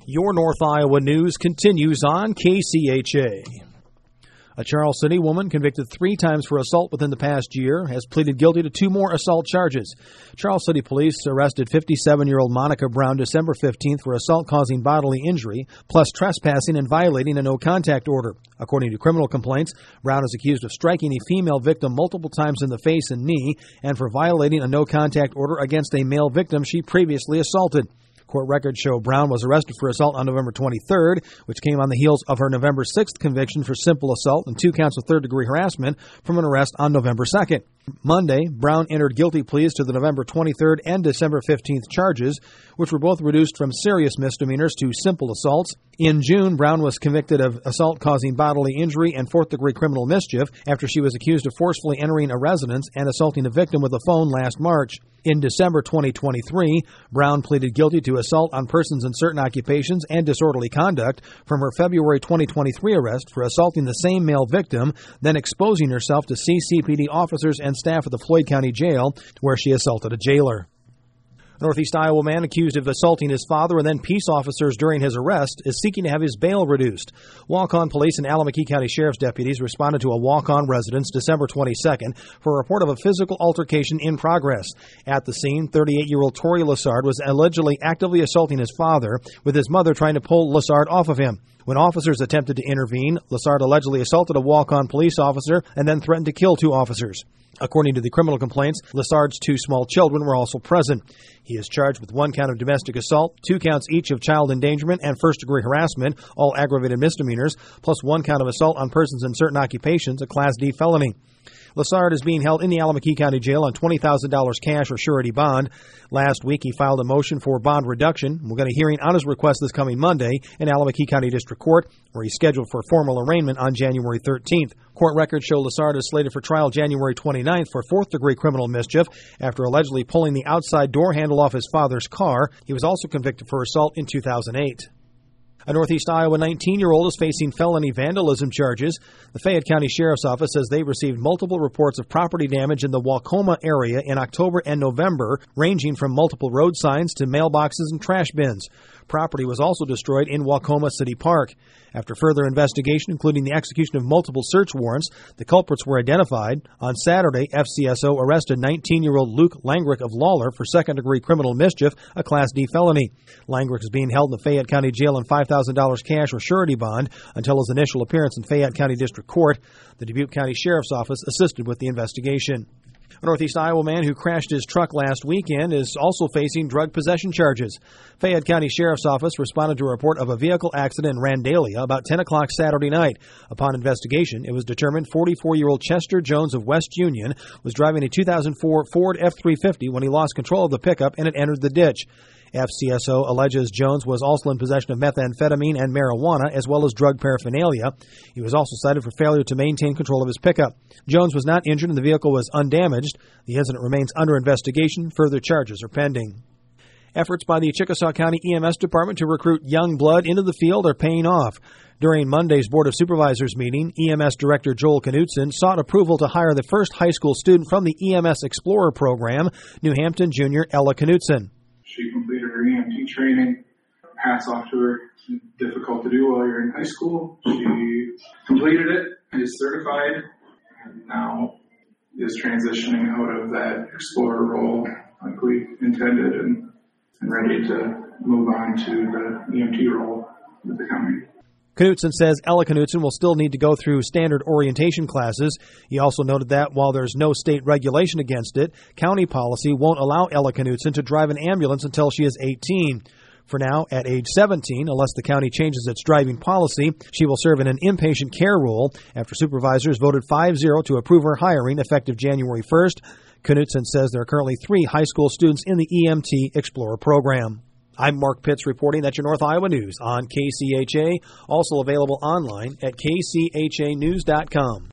Your North Iowa news continues on KCHA. A Charles City woman convicted 3 times for assault within the past year has pleaded guilty to 2 more assault charges. Charles City police arrested 57-year-old Monica Brown December 15th for assault causing bodily injury, plus trespassing and violating a no-contact order. According to criminal complaints, Brown is accused of striking a female victim multiple times in the face and knee and for violating a no-contact order against a male victim she previously assaulted. Court records show Brown was arrested for assault on November 23rd, which came on the heels of her November 6th conviction for simple assault and 2 counts of third-degree harassment from an arrest on November 2nd. Monday, Brown entered guilty pleas to the November 23rd and December 15th charges, which were both reduced from serious misdemeanors to simple assaults. In June, Brown was convicted of assault causing bodily injury and 4th-degree criminal mischief after she was accused of forcefully entering a residence and assaulting a victim with a phone last March. In December 2023, Brown pleaded guilty to assault on persons in certain occupations and disorderly conduct from her February 2023 arrest for assaulting the same male victim, then exposing herself to CCPD officers and staff at the Floyd County Jail, where she assaulted a jailer. A Northeast Iowa man accused of assaulting his father and then peace officers during his arrest is seeking to have his bail reduced. Waukon Police and Allamakee County Sheriff's deputies responded to a Waukon residence December 22nd for a report of a physical altercation in progress. At the scene, 38-year-old Torrey Lessard was allegedly actively assaulting his father, with his mother trying to pull Lessard off of him. When officers attempted to intervene, Lessard allegedly assaulted a Waukon police officer and then threatened to kill 2 officers. According to the criminal complaints, Lessard's 2 small children were also present. He is charged with 1 count of domestic assault, 2 counts each of child endangerment and first-degree harassment, all aggravated misdemeanors, plus 1 count of assault on persons in certain occupations, a Class D felony. Lessard is being held in the Allamakee County Jail on $20,000 cash or surety bond. Last week, he filed a motion for bond reduction. We'll get a hearing on his request this coming Monday in Allamakee County District Court, where he's scheduled for formal arraignment on January 13th. Court records show Lessard is slated for trial January 29th for 4th-degree criminal mischief after allegedly pulling the outside door handle off his father's car. He was also convicted for assault in 2008. A Northeast Iowa 19-year-old is facing felony vandalism charges. The Fayette County Sheriff's Office says they received multiple reports of property damage in the Waukoma area in October and November, ranging from multiple road signs to mailboxes and trash bins. Property was also destroyed in Waukoma City Park. After further investigation, including the execution of multiple search warrants, the culprits were identified. On Saturday, FCSO arrested 19-year-old Luke Langrick of Lawler for 2nd-degree criminal mischief, a Class D felony. Langrick is being held in the Fayette County Jail on $5,000 cash or surety bond until his initial appearance in Fayette County District Court. The Dubuque County Sheriff's Office assisted with the investigation. A Northeast Iowa man who crashed his truck last weekend is also facing drug possession charges. Fayette County Sheriff's Office responded to a report of a vehicle accident in Randalia about 10 o'clock Saturday night. Upon investigation, it was determined 44-year-old Chester Jones of West Union was driving a 2004 Ford F-350 when he lost control of the pickup and it entered the ditch. FCSO alleges Jones was also in possession of methamphetamine and marijuana, as well as drug paraphernalia. He was also cited for failure to maintain control of his pickup. Jones was not injured and the vehicle was undamaged. The incident remains under investigation. Further charges are pending. Efforts by the Chickasaw County EMS Department to recruit young blood into the field are paying off. During Monday's Board of Supervisors meeting, EMS Director Joel Knutson sought approval to hire the first high school student from the EMS Explorer program, New Hampton junior Ella Knutson. She completed her EMT training. Hats off to her. It's difficult to do while you're in high school. She completed it, is certified, and now is transitioning out of that Explorer role like we intended and ready to move on to the EMT role with the county. Knutson says Ella Knutson will still need to go through standard orientation classes. He also noted that while there's no state regulation against it, county policy won't allow Ella Knutson to drive an ambulance until she is 18. For now, at age 17, unless the county changes its driving policy, she will serve in an inpatient care role after supervisors voted 5-0 to approve her hiring effective January 1st. Knutson says there are currently 3 high school students in the EMT Explorer program. I'm Mark Pitts reporting. That's your North Iowa News on KCHA, also available online at kchanews.com.